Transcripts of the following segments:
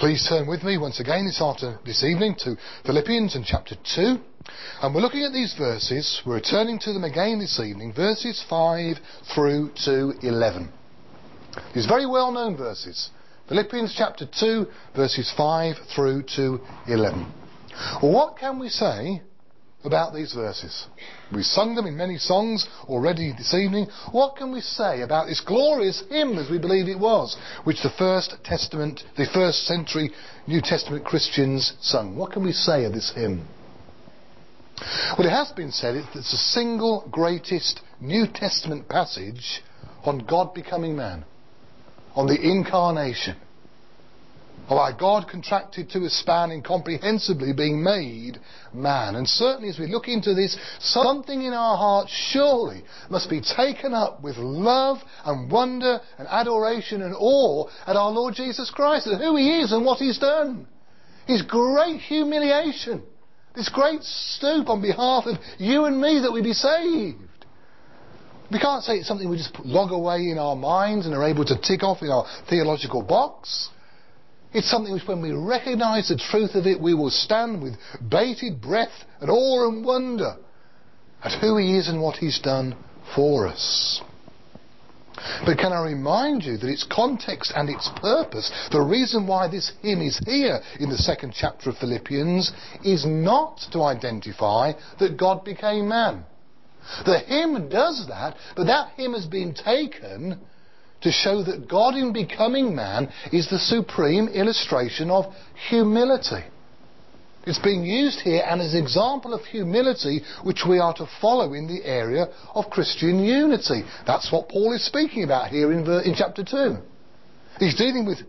Please turn with me once again this evening to Philippians and chapter 2. And we're looking at these verses. We're returning to them again this evening, verses 5 through to 11. These very well-known verses. Philippians chapter 2, verses 5 through to 11. Well, what can we say about these verses? We've sung them in many songs already this evening. What can we say about this glorious hymn, as we believe it was, which the first century New Testament Christians sung? What can we say of this hymn? Well, it has been said it's the single greatest New Testament passage on God becoming man, on the incarnation, of our God contracted to a span incomprehensibly being made man. And certainly as we look into this, something in our hearts surely must be taken up with love and wonder and adoration and awe at our Lord Jesus Christ, at who he is and what he's done. His great humiliation, this great stoop on behalf of you and me that we be saved. We can't say it's something we just log away in our minds and are able to tick off in our theological box. It's something which, when we recognise the truth of it, we will stand with bated breath and awe and wonder at who he is and what he's done for us. But can I remind you that its context and its purpose, the reason why this hymn is here in the second chapter of Philippians, is not to identify that God became man. The hymn does that, but that hymn has been taken to show that God in becoming man is the supreme illustration of humility. It's being used here and as an example of humility which we are to follow in the area of Christian unity. That's what Paul is speaking about here in chapter 2. He's dealing with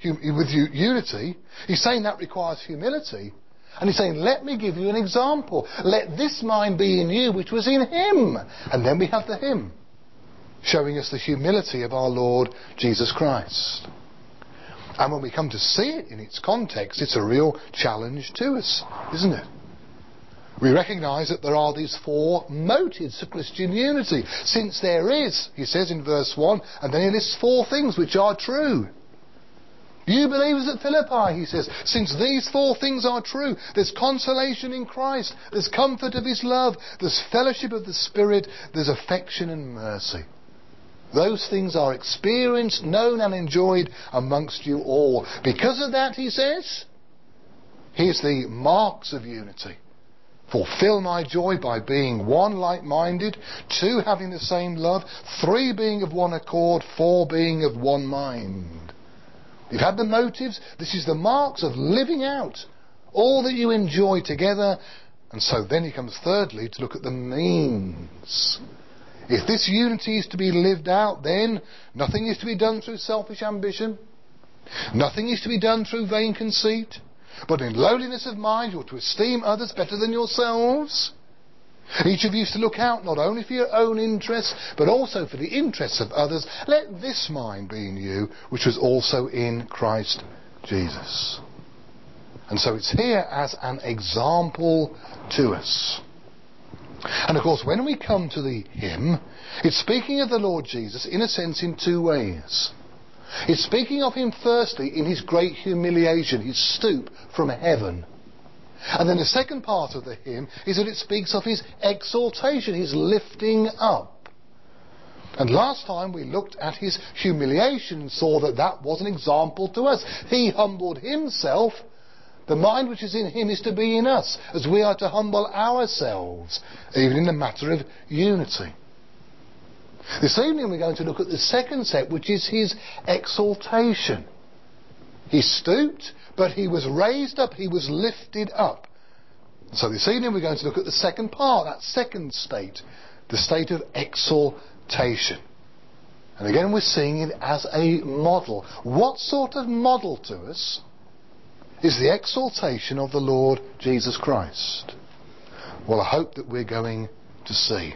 unity. He's saying that requires humility. And he's saying, let me give you an example. Let this mind be in you which was in him. And then we have the hymn, showing us the humility of our Lord Jesus Christ. And when we come to see it in its context, it's a real challenge to us, isn't it? We recognise that there are these four motives for Christian unity. Since there is, he says in verse 1, and then he lists four things which are true. You believers at Philippi, he says, since these four things are true, there's consolation in Christ, there's comfort of his love, there's fellowship of the Spirit, there's affection and mercy. Those things are experienced, known and enjoyed amongst you all. Because of that, he says, here's the marks of unity. Fulfill my joy by being one, like-minded, two, having the same love, three, being of one accord, four, being of one mind. You've had the motives. This is the marks of living out all that you enjoy together. And so then he comes thirdly to look at the means. If this unity is to be lived out, then nothing is to be done through selfish ambition. Nothing is to be done through vain conceit. But in lowliness of mind, you're to esteem others better than yourselves. Each of you is to look out not only for your own interests, but also for the interests of others. Let this mind be in you, which was also in Christ Jesus. And so it's here as an example to us. And of course, when we come to the hymn, it's speaking of the Lord Jesus, in a sense, in two ways. It's speaking of him firstly in his great humiliation, his stoop from heaven. And then the second part of the hymn is that it speaks of his exaltation, his lifting up. And last time we looked at his humiliation and saw that that was an example to us. He humbled himself. The mind which is in him is to be in us, as we are to humble ourselves, even in the matter of unity. This evening we're going to look at the second step, which is his exaltation. He stooped, but he was raised up, he was lifted up. So this evening we're going to look at the second part, that second state, the state of exaltation. And again we're seeing it as a model. What sort of model to us is the exaltation of the Lord Jesus Christ? Well, I hope that we're going to see.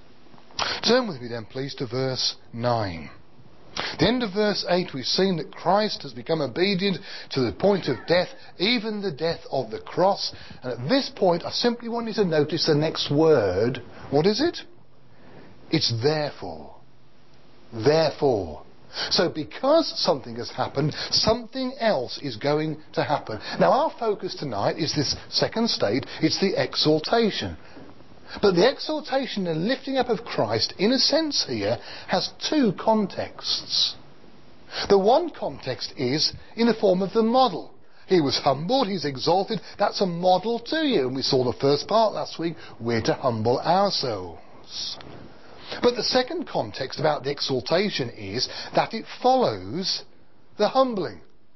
Turn with me then, please, to verse 9. At the end of verse 8, we've seen that Christ has become obedient to the point of death, even the death of the cross. And at this point, I simply want you to notice the next word. What is it? It's therefore. Therefore. So because something has happened, something else is going to happen. Now our focus tonight is this second state. It's the exaltation. But the exaltation and lifting up of Christ, in a sense here, has two contexts. The one context is in the form of the model. He was humbled, he's exalted. That's a model to you. And we saw the first part last week. We're to humble ourselves. But the second context about the exaltation is that it follows the humbling.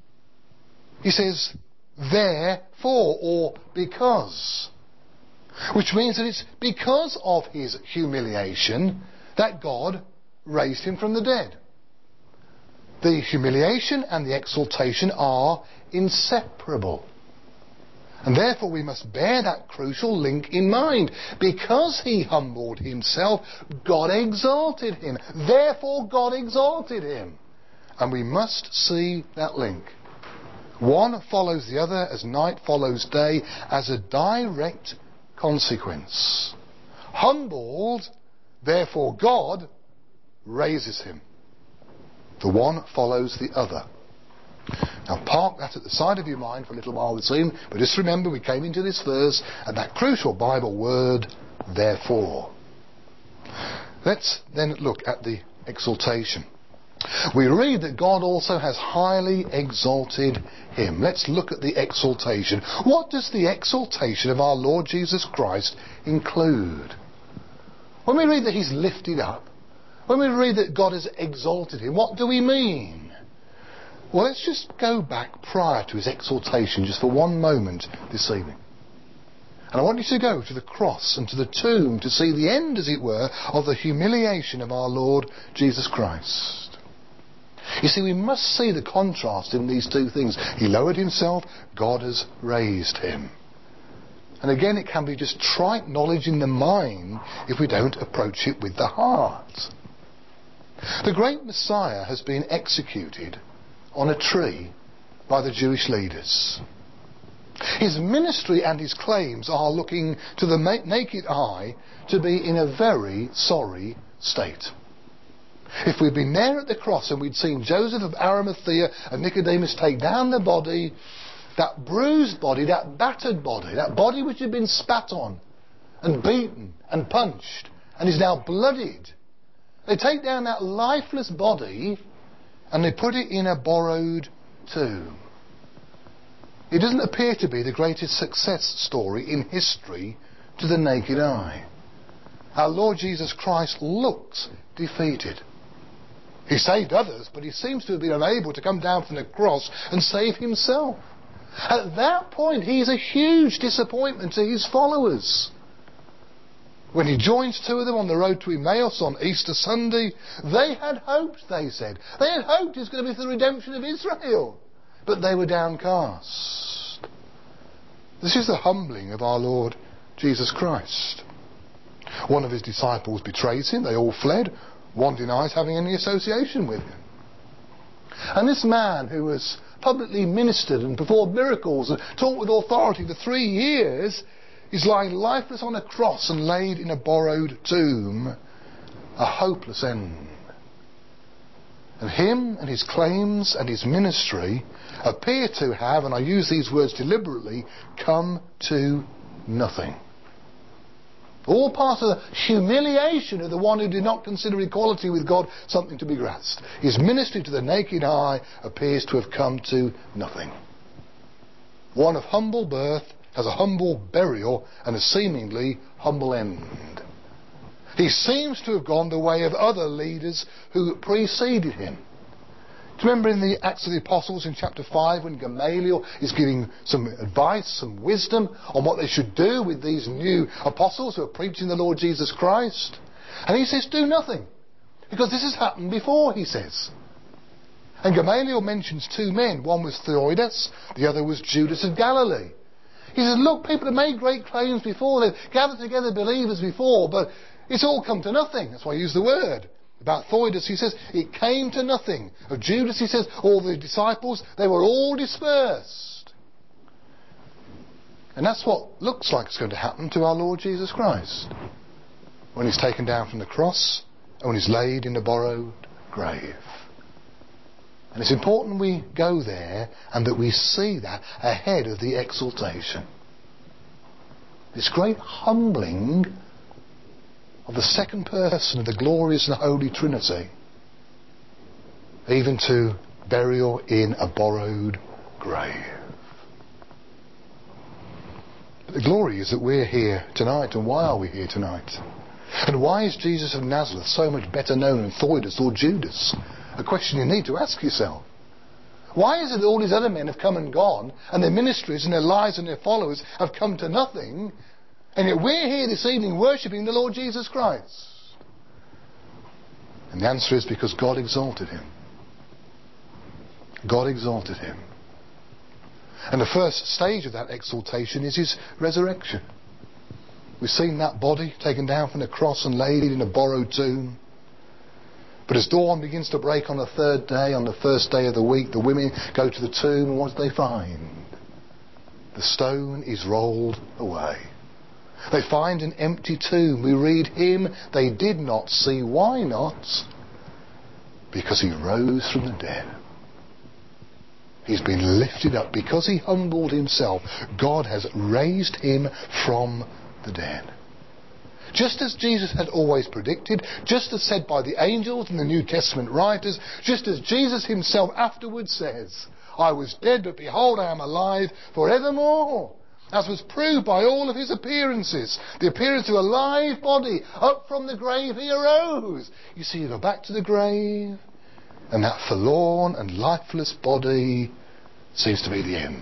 He says, therefore, or because. Which means that it's because of his humiliation that God raised him from the dead. The humiliation and the exaltation are inseparable. And therefore we must bear that crucial link in mind. Because he humbled himself, God exalted him. Therefore God exalted him. And we must see that link. One follows the other as night follows day, as a direct consequence. Humbled, therefore God raises him. The one follows the other. Now park that at the side of your mind for a little while this evening, but just remember we came into this verse and that crucial Bible word, therefore. Let's then look at the exaltation. We read that God also has highly exalted him. Let's look at the exaltation. What does the exaltation of our Lord Jesus Christ include? When we read that he's lifted up, when we read that God has exalted him, what do we mean? Well, let's just go back prior to his exaltation just for one moment this evening. And I want you to go to the cross and to the tomb to see the end, as it were, of the humiliation of our Lord Jesus Christ. You see, we must see the contrast in these two things. He lowered himself, God has raised him. And again, it can be just trite knowledge in the mind if we don't approach it with the heart. The great Messiah has been executed on a tree by the Jewish leaders. His ministry and his claims are looking to the naked eye to be in a very sorry state. If we'd been there at the cross and we'd seen Joseph of Arimathea and Nicodemus take down the body, that bruised body, that battered body, that body which had been spat on and beaten and punched and is now bloodied, they take down that lifeless body and they put it in a borrowed tomb. It doesn't appear to be the greatest success story in history to the naked eye. Our Lord Jesus Christ looks defeated. He saved others, but he seems to have been unable to come down from the cross and save himself. At that point, he's a huge disappointment to his followers. When he joins two of them on the road to Emmaus on Easter Sunday, they had hoped, they said. They had hoped it was going to be for the redemption of Israel. But they were downcast. This is the humbling of our Lord Jesus Christ. One of his disciples betrays him. They all fled. One denies having any association with him. And this man who was publicly ministered and performed miracles and taught with authority for 3 years is lying lifeless on a cross and laid in a borrowed tomb. A hopeless end. And him and his claims and his ministry appear to have, and I use these words deliberately, come to nothing. All part of the humiliation of the one who did not consider equality with God something to be grasped. His ministry to the naked eye appears to have come to nothing. One of humble birth has a humble burial and a seemingly humble end. He seems to have gone the way of other leaders who preceded him. Do you remember in the Acts of the Apostles in chapter 5 when Gamaliel is giving some advice, some wisdom on what they should do with these new apostles who are preaching the Lord Jesus Christ? And he says, do nothing. Because this has happened before, he says. And Gamaliel mentions two men. One was Theudas, the other was Judas of Galilee. He says, look, people have made great claims before. They've gathered together believers before, but it's all come to nothing. That's why I use the word. About Theudas, he says, it came to nothing. Of Judas, he says, all the disciples, they were all dispersed. And that's what looks like it's going to happen to our Lord Jesus Christ. When he's taken down from the cross and when he's laid in a borrowed grave. And it's important we go there and that we see that ahead of the exaltation. This great humbling of the second person of the glorious and holy Trinity, even to burial in a borrowed grave. But the glory is that we're here tonight. And why are we here tonight? And why is Jesus of Nazareth so much better known in Theudas or Judas? A question you need to ask yourself. Why is it that all these other men have come and gone, and their ministries and their lives and their followers have come to nothing, and yet we're here this evening worshipping the Lord Jesus Christ? And the answer is because God exalted him. God exalted him. And the first stage of that exaltation is his resurrection. We've seen that body taken down from the cross and laid in a borrowed tomb. But as dawn begins to break on the third day, on the first day of the week, the women go to the tomb, and what do they find? The stone is rolled away. They find an empty tomb. We read, him they did not see. Why not? Because he rose from the dead. He's been lifted up. Because he humbled himself, God has raised him from the dead. Just as Jesus had always predicted, just as said by the angels and the New Testament writers, just as Jesus himself afterwards says, I was dead, but behold, I am alive forevermore. As was proved by all of his appearances. The appearance of a live body. Up from the grave he arose. You see, you go back to the grave, and that forlorn and lifeless body seems to be the end.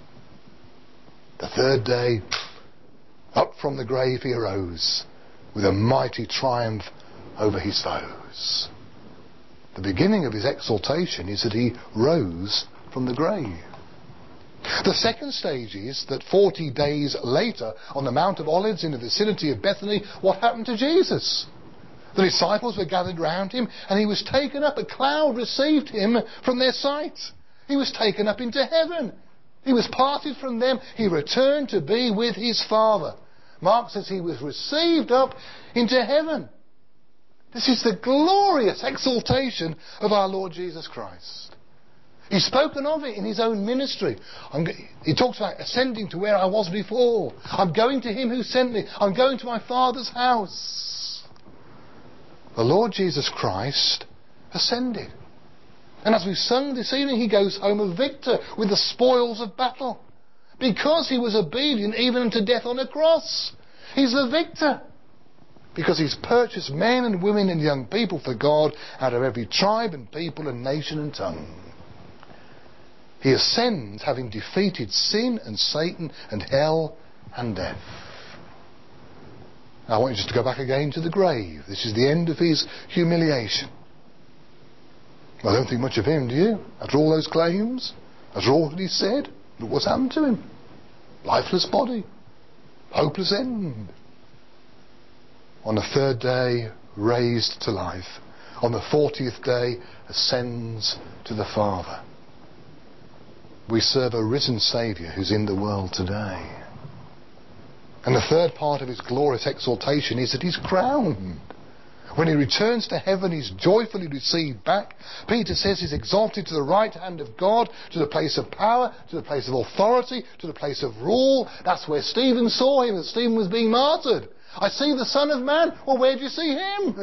The third day, up from the grave he arose, with a mighty triumph over his foes. The beginning of his exaltation is that he rose from the grave. The second stage is that 40 days later, on the Mount of Olives in the vicinity of Bethany, what happened to Jesus? The disciples were gathered round him, and he was taken up. A cloud received him from their sight. He was taken up into heaven. He was parted from them. He returned to be with his Father. Mark says he was received up into heaven. This is the glorious exaltation of our Lord Jesus Christ. He's spoken of it in his own ministry. He talks about ascending to where I was before. I'm going to him who sent me. I'm going to my Father's house. The Lord Jesus Christ ascended. And as we've sung this evening, he goes home a victor with the spoils of battle. Because he was obedient even unto death on a cross. He's the victor. Because he's purchased men and women and young people for God out of every tribe and people and nation and tongue. He ascends having defeated sin and Satan and hell and death. Now, I want you just to go back again to the grave. This is the end of his humiliation. I don't think much of him, do you? After all those claims, after all that he said, look what's happened to him. Lifeless body. Hopeless end. On the third day, raised to life. On the 40th day, ascends to the Father. We serve a risen Saviour who's in the world today. And the third part of his glorious exaltation is that he's crowned. When he returns to heaven, he's joyfully received back. Peter says he's exalted to the right hand of God, to the place of power, to the place of authority, to the place of rule. That's where Stephen saw him as Stephen was being martyred. I see the Son of Man. Well, where do you see him?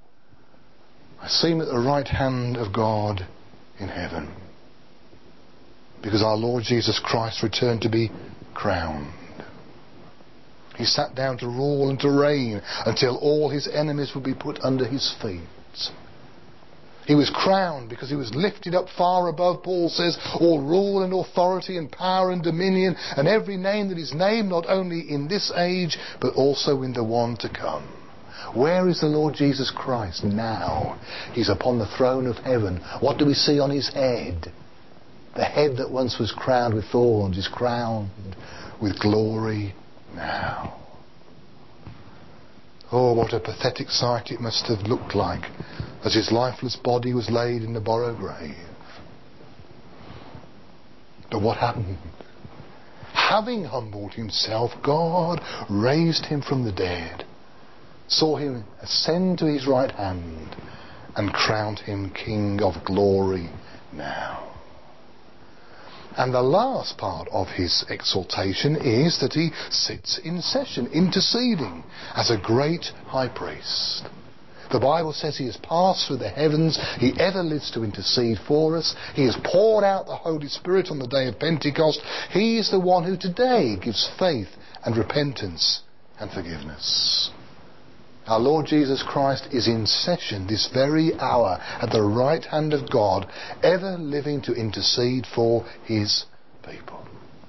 I see him at the right hand of God in heaven. Because our Lord Jesus Christ returned to be crowned. He sat down to rule and to reign until all his enemies would be put under his feet. He was crowned because he was lifted up far above, Paul says, all rule and authority and power and dominion and every name that is named, not only in this age but also in the one to come. Where is the Lord Jesus Christ now? He's upon the throne of heaven. What do we see on his head? The head that once was crowned with thorns is crowned with glory now. Oh, what a pathetic sight it must have looked like as his lifeless body was laid in the borrowed grave. But what happened? Having humbled himself, God raised him from the dead, saw him ascend to his right hand, and crowned him King of glory now. And the last part of his exaltation is that he sits in session, interceding as a great high priest. The Bible says he has passed through the heavens. He ever lives to intercede for us. He has poured out the Holy Spirit on the day of Pentecost. He is the one who today gives faith and repentance and forgiveness. Our Lord Jesus Christ is in session this very hour at the right hand of God, ever living to intercede for his people.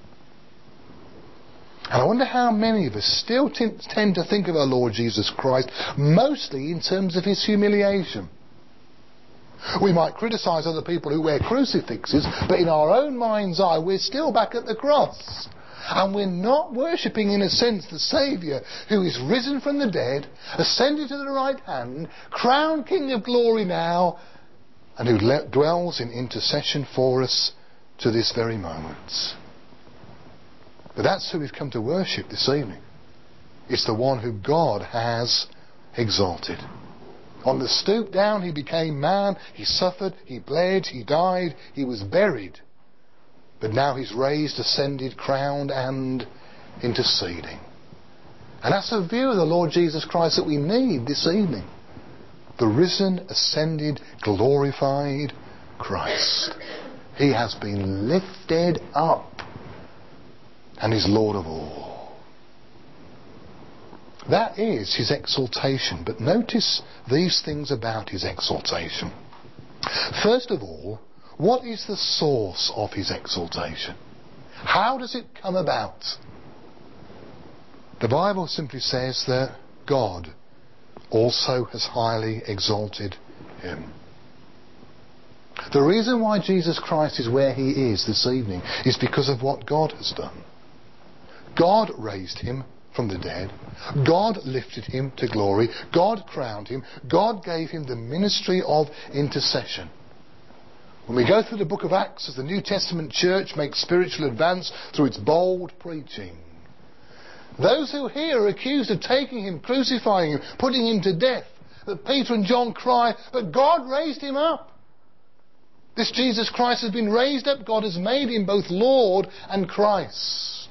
And I wonder how many of us still tend to think of our Lord Jesus Christ mostly in terms of his humiliation. We might criticise other people who wear crucifixes, but in our own mind's eye we're still back at the cross. And we're not worshipping, in a sense, the Saviour who is risen from the dead, ascended to the right hand, crowned King of glory now, and who dwells in intercession for us to this very moment. But that's who we've come to worship this evening. It's the one who God has exalted. On the stoop down he became man, he suffered, he bled, he died, he was buried. But now he's raised, ascended, crowned and interceding. And that's a view of the Lord Jesus Christ that we need this evening. The risen, ascended, glorified Christ. He has been lifted up and is Lord of all. That is his exaltation. But notice these things about his exaltation. First of all, what is the source of his exaltation? How does it come about? The Bible simply says that God also has highly exalted him. The reason why Jesus Christ is where he is this evening is because of what God has done. God raised him from the dead. God lifted him to glory. God crowned him. God gave him the ministry of intercession. When we go through the book of Acts as the New Testament church makes spiritual advance through its bold preaching, those who hear are accused of taking him, crucifying him, putting him to death. But Peter and John cry, but God raised him up. This Jesus Christ has been raised up. God has made him both Lord and Christ.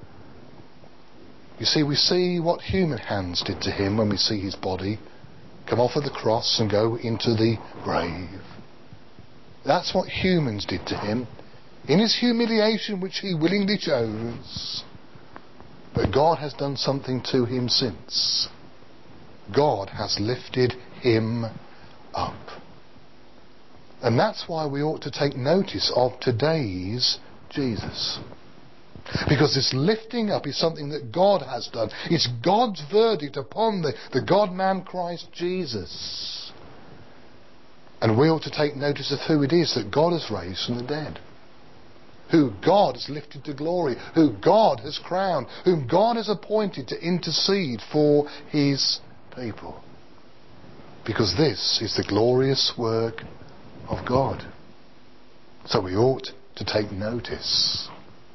You see, we see what human hands did to him when we see his body come off of the cross and go into the grave. That's what humans did to him in his humiliation, which he willingly chose. But God has done something to him since. God has lifted him up. And that's why we ought to take notice of today's Jesus. Because this lifting up is something that God has done. It's God's verdict upon the God-man Christ Jesus. And we ought to take notice of who it is that God has raised from the dead. Who God has lifted to glory. Who God has crowned. Whom God has appointed to intercede for his people. Because this is the glorious work of God. So we ought to take notice.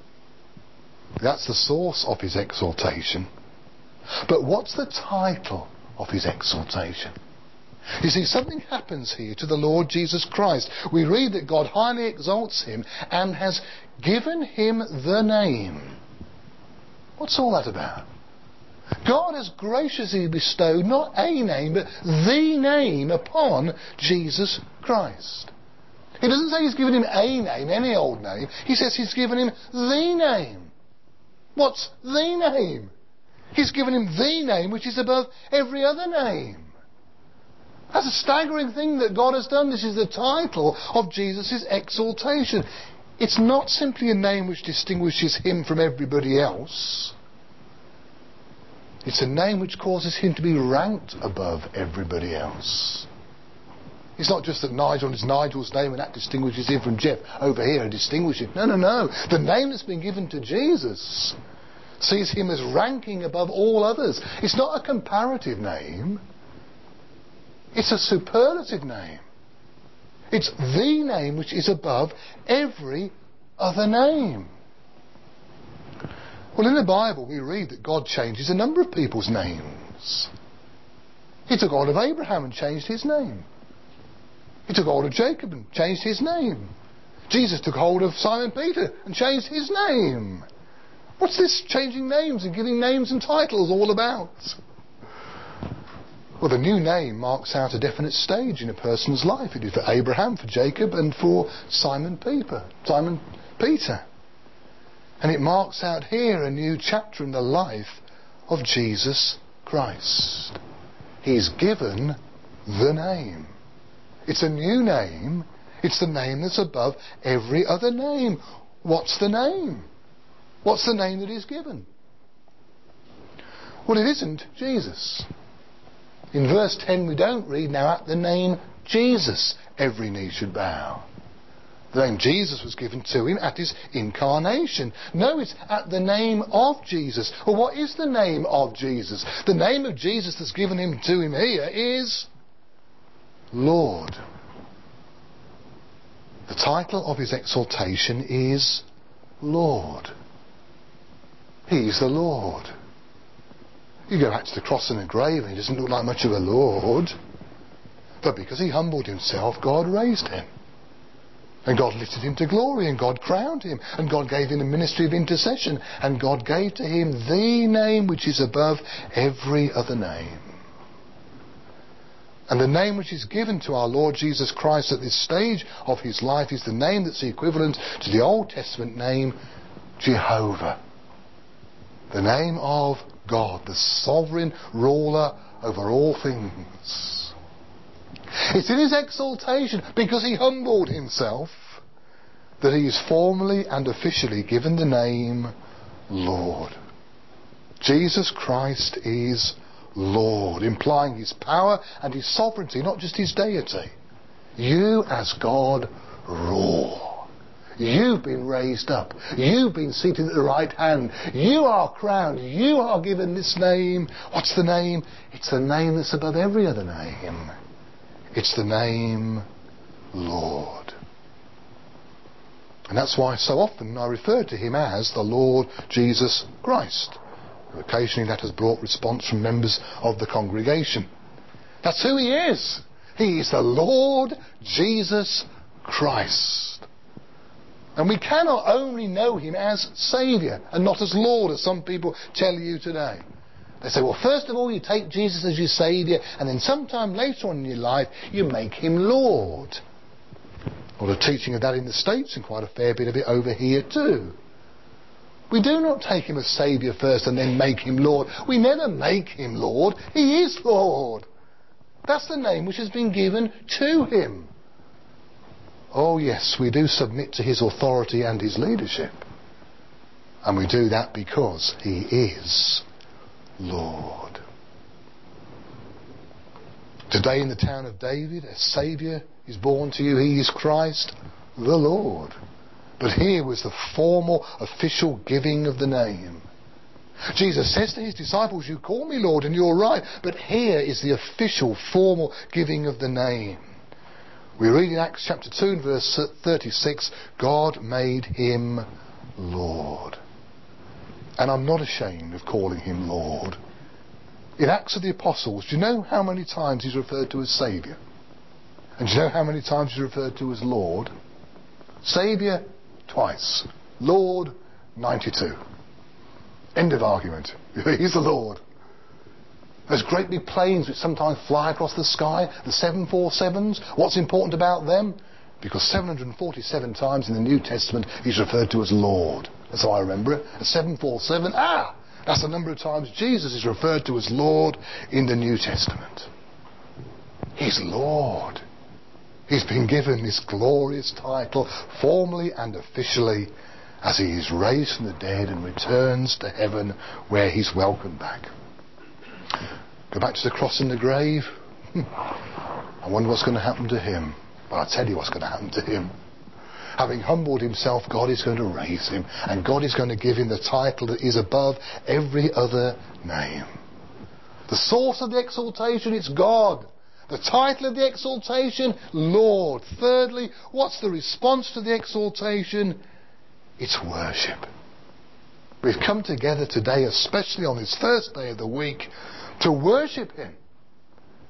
That's the source of his exaltation. But what's the title of his exaltation? You see, something happens here to the Lord Jesus Christ. We read that God highly exalts him and has given him the name. What's all that about? God has graciously bestowed not a name, but the name upon Jesus Christ. He doesn't say he's given him a name, any old name. He says he's given him the name. What's the name? He's given him the name which is above every other name. That's a staggering thing that God has done. This is the title of Jesus' exaltation. It's not simply a name which distinguishes him from everybody else. It's a name which causes him to be ranked above everybody else. It's not just that Nigel is Nigel's name and that distinguishes him from Jeff over here and distinguishes him. No. The name that's been given to Jesus sees him as ranking above all others. It's not a comparative name. It's a superlative name. It's the name which is above every other name. Well, in the Bible we read that God changes a number of people's names. He took hold of Abraham and changed his name. He took hold of Jacob and changed his name. Jesus took hold of Simon Peter and changed his name. What's this changing names and giving names and titles all about? Well, the new name marks out a definite stage in a person's life. It is for Abraham, for Jacob, and for Simon Peter. And it marks out here a new chapter in the life of Jesus Christ. He's given the name. It's a new name. It's the name that's above every other name. What's the name? What's the name that is given? Well, it isn't Jesus. In verse 10 we don't read, now at the name Jesus every knee should bow. The name Jesus was given to him at his incarnation. No, it's at the name of Jesus. Well, what is the name of Jesus? The name of Jesus that's given to him here is Lord. The title of his exaltation is Lord. He's the Lord. You go back to the cross and the grave and he doesn't look like much of a Lord. But because he humbled himself, God raised him. And God lifted him to glory, and God crowned him, and God gave him a ministry of intercession, and God gave to him the name which is above every other name. And the name which is given to our Lord Jesus Christ at this stage of his life is the name that's the equivalent to the Old Testament name Jehovah. The name of God, the sovereign ruler over all things. It's in his exaltation, because he humbled himself, that he is formally and officially given the name Lord. Jesus Christ is Lord, implying his power and his sovereignty, not just his deity. You as God rule. You've been raised up. You've been seated at the right hand. You are crowned. You are given this name. What's the name? It's the name that's above every other name. It's the name Lord. And that's why so often I refer to him as the Lord Jesus Christ. Occasionally that has brought response from members of the congregation. That's who he is. He is the Lord Jesus Christ. And we cannot only know him as Saviour and not as Lord, as some people tell you today. They say, well, first of all, you take Jesus as your Saviour, and then sometime later on in your life, you make him Lord. Well, the teaching of that in the States, and quite a fair bit of it over here too. We do not take him as Saviour first and then make him Lord. We never make him Lord. He is Lord. That's the name which has been given to him. Oh yes, we do submit to his authority and his leadership. And we do that because he is Lord. Today in the town of David, a Saviour is born to you. He is Christ the Lord. But here was the formal, official giving of the name. Jesus says to his disciples, you call me Lord, and you're right. But here is the official, formal giving of the name. We read in Acts chapter 2 and verse 36, God made him Lord. And I'm not ashamed of calling him Lord. In Acts of the Apostles, do you know how many times he's referred to as Saviour? And do you know how many times he's referred to as Lord? Saviour, twice. Lord, 92. End of argument. He's the Lord. Those great big planes which sometimes fly across the sky, the 747s, what's important about them? Because 747 times in the New Testament he's referred to as Lord. That's how I remember it. A 747, that's the number of times Jesus is referred to as Lord in the New Testament. He's Lord. He's been given this glorious title formally and officially as he is raised from the dead and returns to heaven where he's welcomed back. Go back to the cross and the grave. I wonder what's going to happen to him. But I'll tell you what's going to happen to him. Having humbled himself, God is going to raise him. And God is going to give him the title that is above every other name. The source of the exaltation, it's God. The title of the exaltation, Lord. Thirdly, what's the response to the exaltation? It's worship. We've come together today, especially on this first day of the week, to worship him.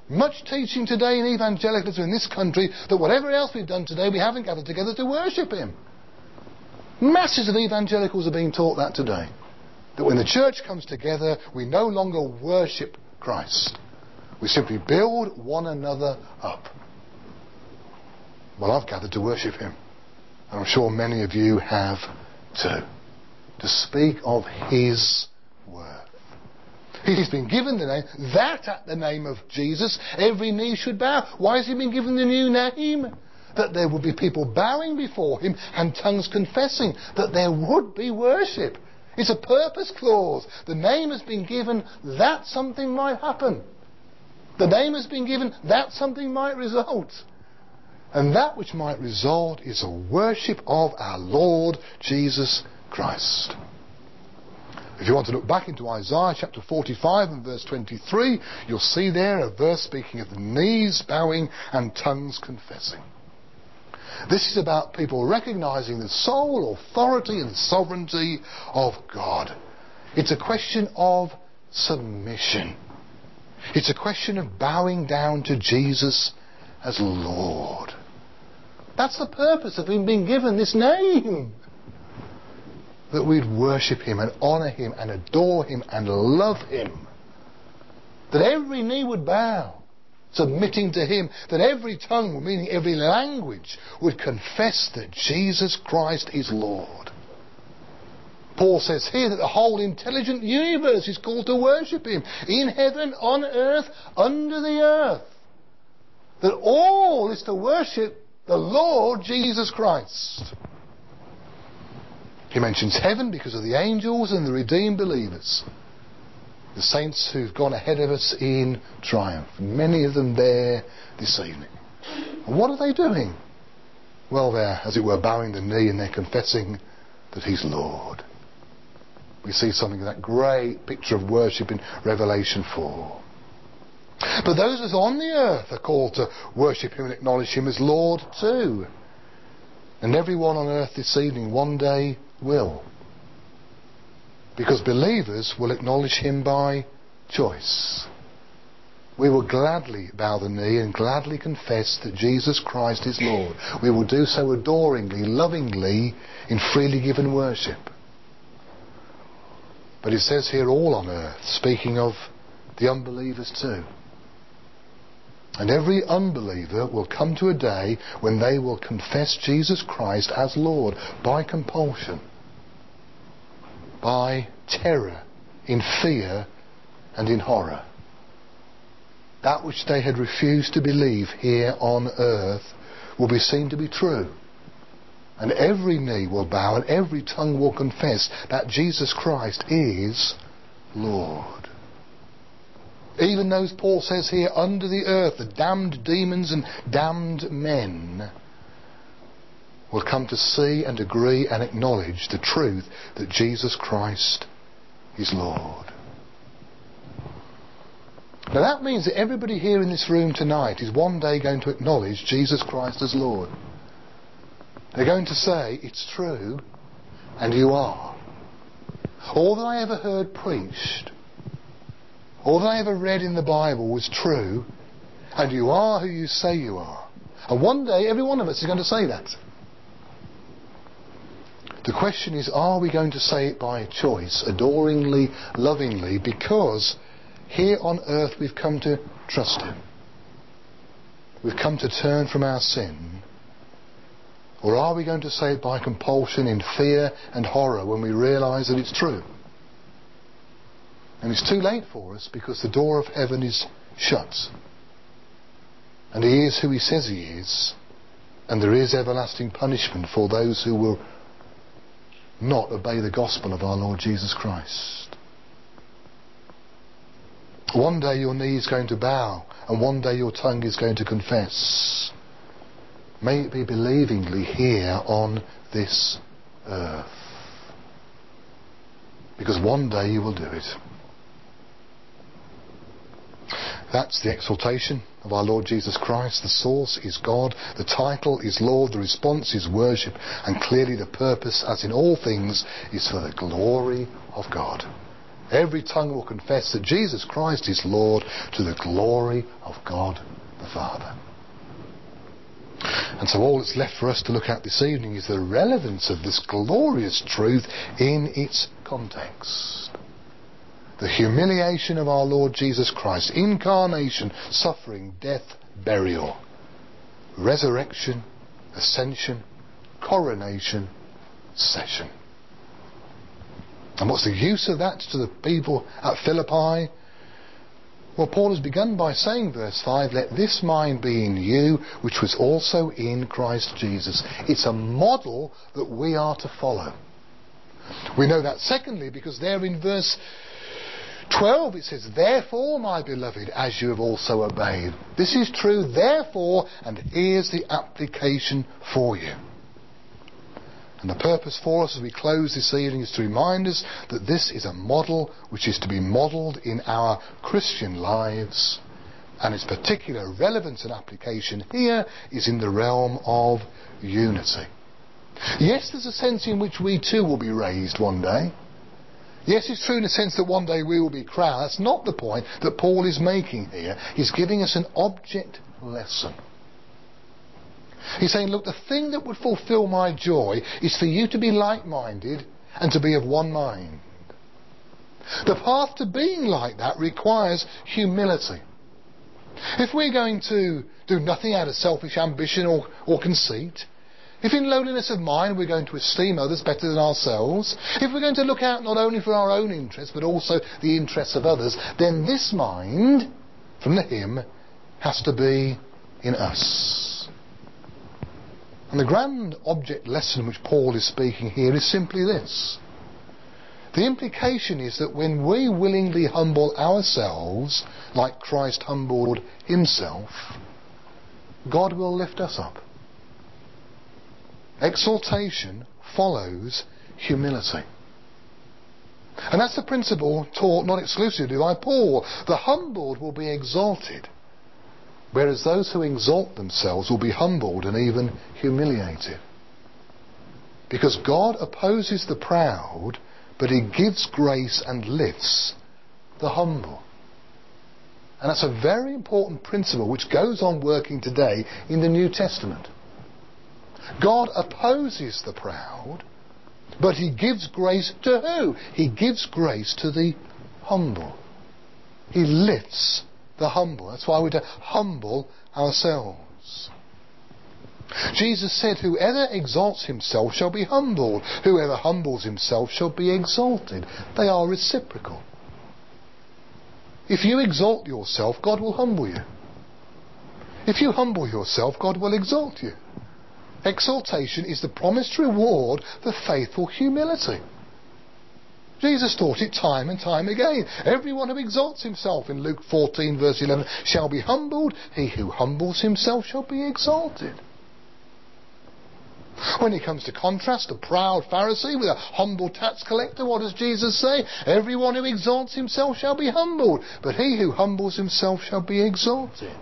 Much teaching today in evangelicalism in this country that whatever else we've done today, we haven't gathered together to worship him. Masses of evangelicals are being taught that today. That when the church comes together, we no longer worship Christ. We simply build one another up. Well, I've gathered to worship him. And I'm sure many of you have too. To speak of his worth. He's been given the name, that at the name of Jesus, every knee should bow. Why has he been given the new name? That there would be people bowing before him and tongues confessing. That there would be worship. It's a purpose clause. The name has been given that something might happen. The name has been given that something might result. And that which might result is a worship of our Lord Jesus Christ. If you want to look back into Isaiah chapter 45 and verse 23, you'll see there a verse speaking of the knees bowing and tongues confessing. This is about people recognizing the sole authority and sovereignty of God. It's a question of submission. It's a question of bowing down to Jesus as Lord. That's the purpose of him being given this name. That we'd worship him and honour him and adore him and love him. That every knee would bow, submitting to him. That every tongue, meaning every language, would confess that Jesus Christ is Lord. Paul says here that the whole intelligent universe is called to worship him. In heaven, on earth, under the earth. That all is to worship the Lord Jesus Christ. He mentions heaven because of the angels and the redeemed believers. The saints who've gone ahead of us in triumph. Many of them there this evening. And what are they doing? Well, they're, as it were, bowing the knee and they're confessing that he's Lord. We see something of that great picture of worship in Revelation 4. But those of us on the earth are called to worship him and acknowledge him as Lord too. And everyone on earth this evening one day will. Because believers will acknowledge him by choice. We will gladly bow the knee and gladly confess that Jesus Christ is Lord. We will do so adoringly, lovingly, in freely given worship. But it says here all on earth, speaking of the unbelievers too. And every unbeliever will come to a day when they will confess Jesus Christ as Lord by compulsion, by terror, in fear and in horror. That which they had refused to believe here on earth will be seen to be true. And every knee will bow and every tongue will confess that Jesus Christ is Lord. Even those, Paul says here, under the earth, the damned demons and damned men will come to see and agree and acknowledge the truth that Jesus Christ is Lord. Now that means that everybody here in this room tonight is one day going to acknowledge Jesus Christ as Lord. They're going to say, it's true, and you are. All that I ever heard preached, all that I ever read in the Bible was true, and you are who you say you are. And one day, every one of us is going to say that. The question is, are we going to say it by choice, adoringly, lovingly, because here on earth we've come to trust him. We've come to turn from our sin. Or are we going to say it by compulsion, in fear and horror, when we realise that it's true? And it's too late for us because the door of heaven is shut. And he is who he says he is. And there is everlasting punishment for those who will not obey the gospel of our Lord Jesus Christ. One day your knee is going to bow, and one day your tongue is going to confess. May it be believingly here on this earth. Because one day you will do it. That's the exaltation of our Lord Jesus Christ. The source is God. The title is Lord. The response is worship. And clearly the purpose, as in all things, is for the glory of God. Every tongue will confess that Jesus Christ is Lord, to the glory of God the Father. And so all that's left for us to look at this evening is the relevance of this glorious truth in its context. The humiliation of our Lord Jesus Christ, incarnation, suffering, death, burial, resurrection, ascension, coronation, session. And what's the use of that to the people at Philippi? Well, Paul has begun by saying, verse 5, let this mind be in you, which was also in Christ Jesus. It's a model that we are to follow. We know that secondly, because there in verse 12 it says, therefore, my beloved, as you have also obeyed. This is true, therefore, and here's the application for you. And the purpose for us as we close this evening is to remind us that this is a model which is to be modelled in our Christian lives, and its particular relevance and application here is in the realm of unity. Yes, there's a sense in which we too will be raised one day. Yes, it's true in the sense that one day we will be crowned. That's not the point that Paul is making here. He's giving us an object lesson. He's saying, look, the thing that would fulfill my joy is for you to be like-minded and to be of one mind. The path to being like that requires humility. If we're going to do nothing out of selfish ambition or conceit, if in lowliness of mind we're going to esteem others better than ourselves, if we're going to look out not only for our own interests but also the interests of others, then this mind from the hymn has to be in us. And the grand object lesson which Paul is speaking here is simply this. The implication is that when we willingly humble ourselves like Christ humbled himself, God will lift us up. Exaltation follows humility. And that's the principle taught not exclusively by Paul. The humbled will be exalted, whereas those who exalt themselves will be humbled and even humiliated. Because God opposes the proud, but he gives grace and lifts the humble. And that's a very important principle which goes on working today in the New Testament. God opposes the proud, but he gives grace to who? He gives grace to the humble. He lifts the humble. That's why we're to humble ourselves. Jesus said, whoever exalts himself shall be humbled. Whoever humbles himself shall be exalted. They are reciprocal. If you exalt yourself, God will humble you. If you humble yourself, God will exalt you. Exaltation is the promised reward for faithful humility. Jesus taught it time and time again. Everyone who exalts himself in Luke 14 verse 11 shall be humbled. He who humbles himself shall be exalted. When it comes to contrast, a proud Pharisee with a humble tax collector, what does Jesus say? Everyone who exalts himself shall be humbled, but he who humbles himself shall be exalted.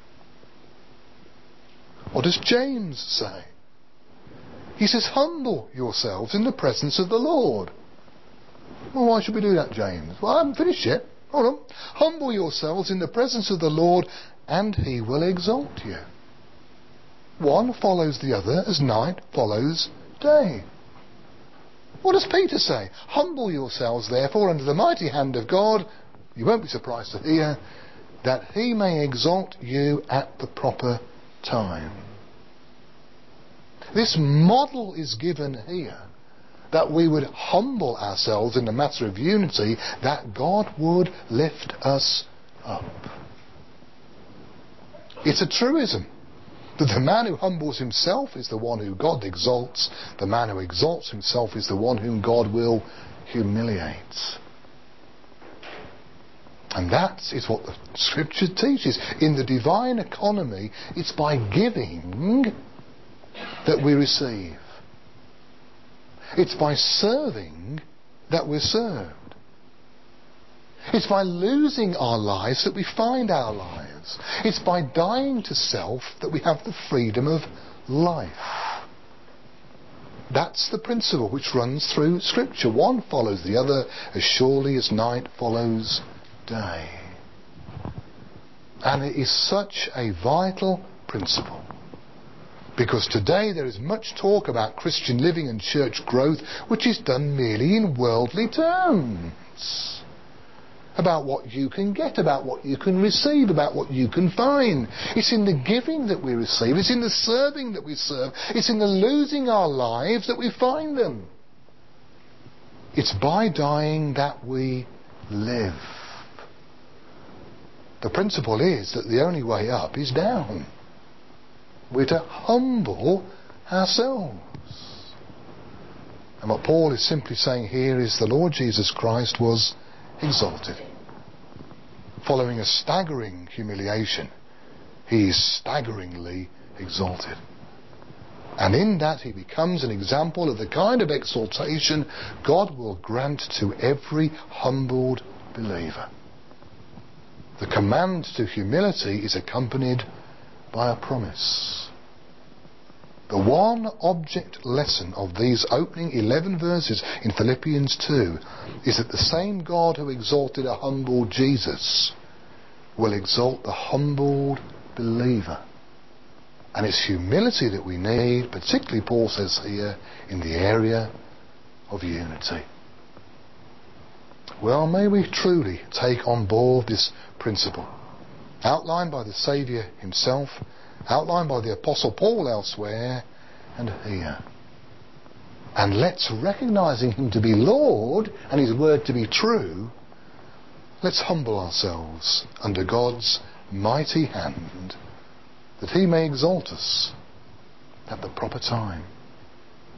What does James say? He says, humble yourselves in the presence of the Lord. Well, why should we do that, James? Well, I haven't finished yet. Hold on. Humble yourselves in the presence of the Lord, and he will exalt you. One follows the other as night follows day. What does Peter say? Humble yourselves, therefore, under the mighty hand of God. You won't be surprised to hear that he may exalt you at the proper time. This model is given here, that we would humble ourselves in the matter of unity, that God would lift us up. It's a truism that the man who humbles himself is the one who God exalts. The man who exalts himself is the one whom God will humiliate. And that is what the Scripture teaches. In the divine economy, it's by giving that we receive. It's by serving that we're served. It's by losing our lives that we find our lives. It's by dying to self that we have the freedom of life. That's the principle which runs through Scripture. One follows the other as surely as night follows day. And it is such a vital principle. Because today there is much talk about Christian living and church growth which is done merely in worldly terms. About what you can get, about what you can receive, about what you can find. It's in the giving that we receive. It's in the serving that we serve. It's in the losing our lives that we find them. It's by dying that we live. The principle is that the only way up is down. We're to humble ourselves. And what Paul is simply saying here is the Lord Jesus Christ was exalted. Following a staggering humiliation, he is staggeringly exalted. And in that he becomes an example of the kind of exaltation God will grant to every humbled believer. The command to humility is accompanied by a promise. The one object lesson of these opening 11 verses in Philippians 2 is that the same God who exalted a humbled Jesus will exalt the humbled believer. And it's humility that we need, particularly Paul says here, in the area of unity. Well, may we truly take on board this principle, outlined by the Saviour himself, outlined by the Apostle Paul elsewhere and here. And let's, recognising him to be Lord and his word to be true, let's humble ourselves under God's mighty hand that he may exalt us at the proper time.